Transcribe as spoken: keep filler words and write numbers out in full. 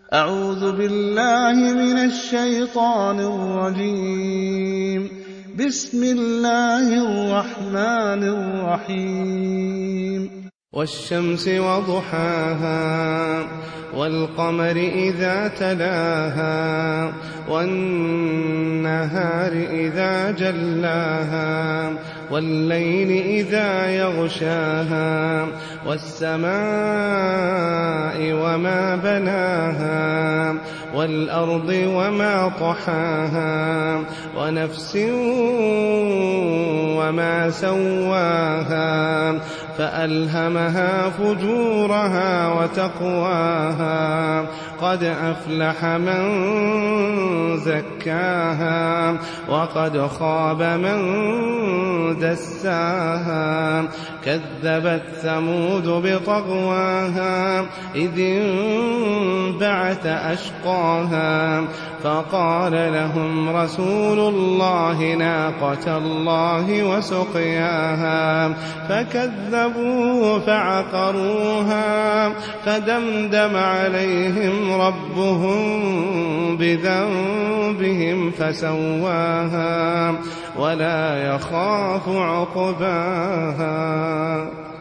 أعوذ بالله من الشيطان الرجيم. بسم الله الرحمن الرحيم. والشمس وضحاها والقمر إذا تلاها والنهار إذا جلاها والليل إذا يغشاها والسماء وما بناها والأرض وما طحاها ونفس وما سواها فألهمها فجورها وتقواها قد أفلح من زكاها وقد خاب من دساها كذبت ثمود بطغواها إذ انبعث أشقاها فقال لهم رسول الله ناقة الله وسقياها فكذبوه فعقروها فدمدم عليهم ربهم بذنبهم فسواها ولا يخاف عقباها.